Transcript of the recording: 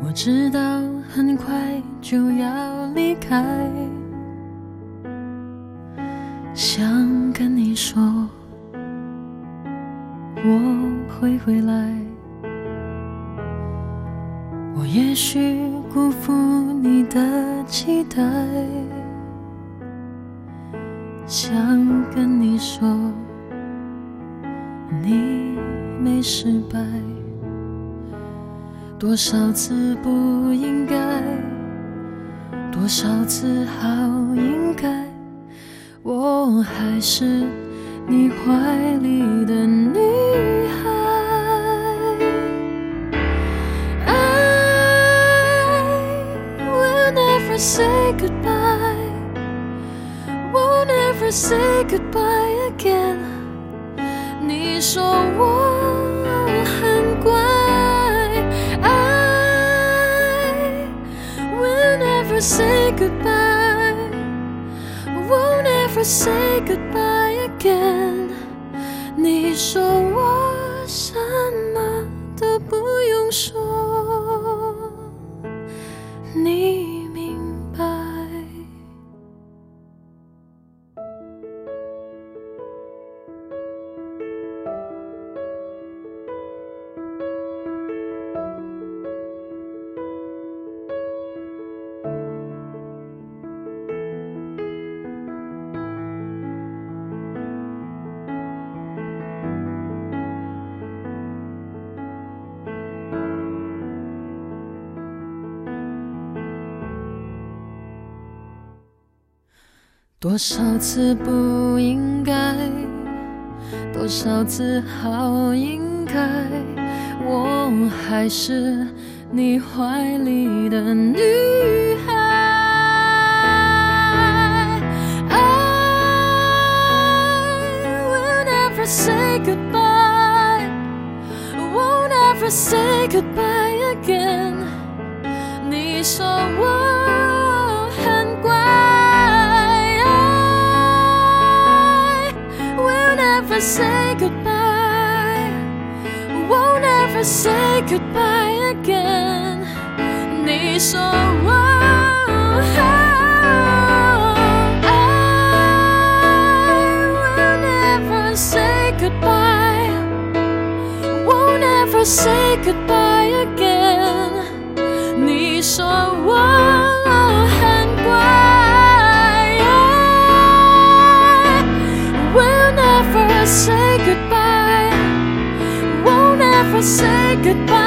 我知道很快就要离开，想跟你说我会回来。我也许辜负你的期待，想跟你说你没失败。多少次不应该，多少次好应该，我还是你怀里的女孩。I will never say goodbye, won't ever say goodbye again。 你说我很乖，say goodbye, won't ever say goodbye again。 你说我什么都不用说，你明白。多少次不应该，多少次好应该，我还是你怀里的女孩。I will never say goodbye, won't ever say goodbye again。 你说我很乖，say goodbye, won't ever say goodbye again。 你说我I will never say goodbye, won't ever say goodbye again。 你说我很乖，say goodbye, won't ever say goodbye